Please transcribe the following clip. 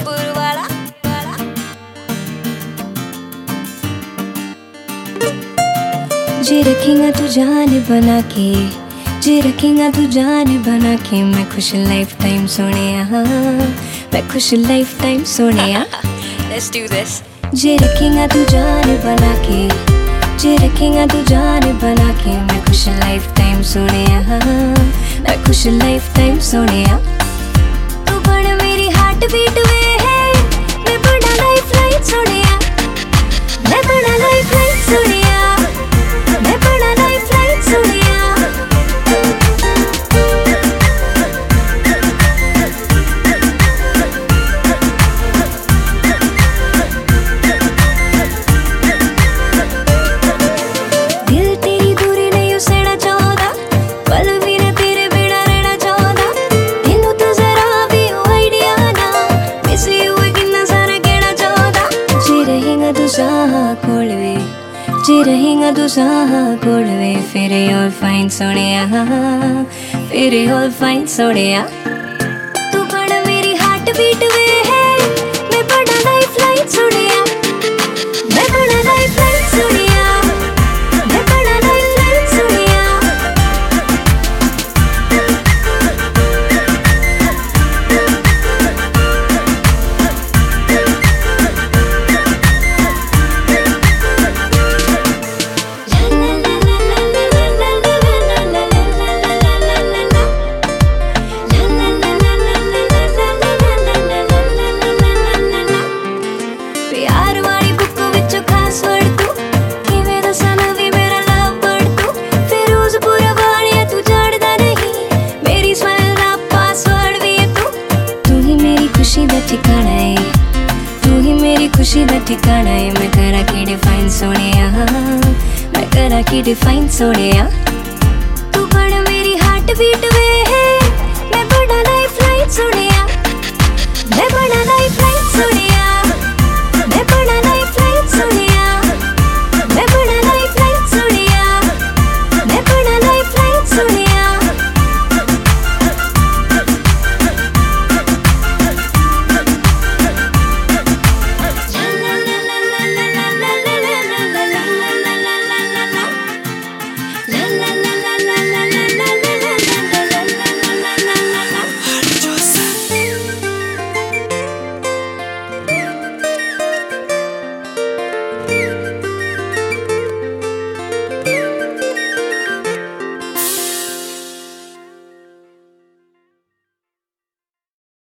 फिरोजपुर वाला जे रखेगा तू जान बना के, जे रखेगा तू जान बना के, मैं खुश लाइफ टाइम सोनिया, मैं खुश lifetime Sonia. Let's do this. जे रखेगा तू जान बना के, जे रखेगा तू जान बना के, मैं खुश लाइफ टाइम सोनिया, मैं खुश लाइफ टाइम सोनिया। तू बड़ा मेरी हार्ट बीट वे है, मैं बड़ा लाइफ लाइन सोनिया, मैं बड़ा लाइफ लाइन सोनिया, मैं बड़ा लाइफ लाइन सोनिया। दिल तेरी दूरी नहीं उसेड़ा चाहता, पल भी न तेरे बिना रहना चाहता, तेनू तो जरा भी आइडिया ना, मिस यू किन्ना सारा कहना चाहता। जे रहेगा तू साहा कोल वे, जे रहेगा तू साहा कोल वे, फिर ऑल फाइन सोनिया, फिर ऑल फाइन सोनिया। तू बड़ा मेरी हार्ट बीट वे है, मैं बड़ा लाइफ लाइन सोनिया, मैं बड़ा लाइफ लाइन सोनिया, मैं बड़ा लाइफ लाइन सोनिया। प्यार वाली बुक विचों खास वर्ड तू, किवें दसां नवीं मेरा लव वर्ड तू, फिरोजपुर वालिया तू जाणदा नहीं, मेरी स्माइल दा पासवर्ड भी है तू। तू ही मेरी खुशी दा ठिकाना है, तू ही मेरी खुशी दा ठिकाना है, मैं करा की डिफाइन सोनिया, मैं करा की डिफाइन सोनिया। तू बड़ा मेरी हार्ट बीट